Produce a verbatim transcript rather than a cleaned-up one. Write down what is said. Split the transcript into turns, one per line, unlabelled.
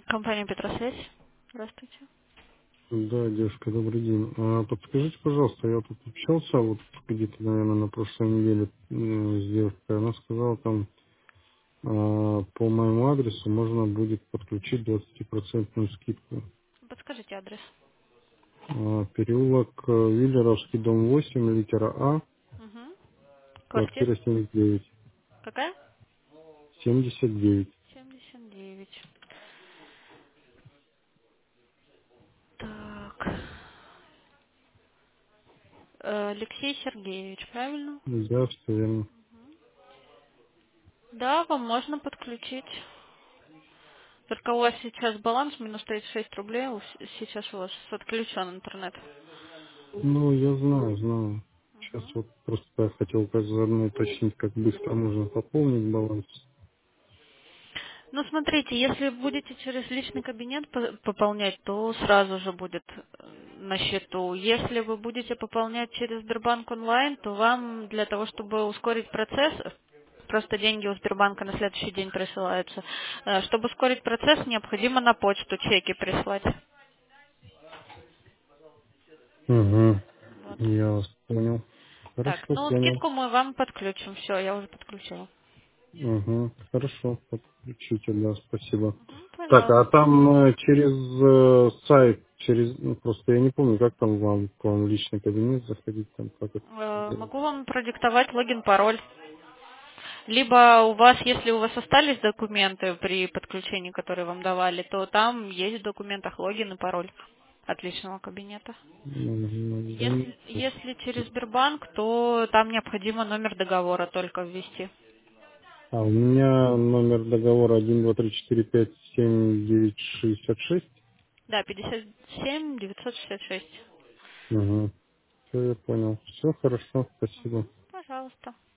Компания Петросвязь. Здравствуйте.
Да, девушка, добрый день. А, подскажите, пожалуйста, я тут общался вот где-то, наверное, на прошлой неделе м, с девушкой. Она сказала, там а, по моему адресу можно будет подключить двадцатипроцентную скидку.
Подскажите адрес.
А, переулок э, Виллеровский, дом восемь, литера А,
Угу. Квартира.
квартира семьдесят девять.
Какая?
семьдесят девять.
семьдесят девять. Так. Э, Алексей Сергеевич, правильно?
Да, все верно.
Да, вам можно подключить. Только у вас сейчас баланс минус тридцать шесть рублей, у с- сейчас у вас отключен интернет.
Ну, я знаю, знаю. Сейчас
Мгм.
вот просто я хотел как заодно уточнить, как быстро можно пополнить баланс.
Ну, смотрите, если будете через личный кабинет по- пополнять, то сразу же будет э, на счету. Если вы будете пополнять через Сбербанк онлайн, то вам для того, чтобы ускорить процесс, просто деньги у Сбербанка на следующий день присылаются, э, чтобы ускорить процесс, необходимо на почту чеки прислать.
Угу.
Вот.
Я вас понял.
Так,
Хорошо,
ну
понял.
скидку мы вам подключим. Все, я уже подключила.
Угу. Хорошо, подключите, да, спасибо.
Мгм,
Так, а
пожалуйста.
там э, через э, сайт, через, ну, просто я не помню, как там вам, к вам в личный кабинет заходить, там, как это
Э,
сделать.
Могу вам продиктовать логин, пароль. Либо у вас, если у вас остались документы при подключении, которые вам давали, то там есть в документах логин и пароль от личного кабинета.
Мгм, да,
Если, если через Сбербанк, то там необходимо номер договора только ввести.
а у меня номер договора один два три четыре пять семь девять шестьдесят шесть.
Да, пятьдесят семь девятьсот шестьдесят шесть.
Угу. Все, я понял. Все хорошо, спасибо.
Мгм, пожалуйста.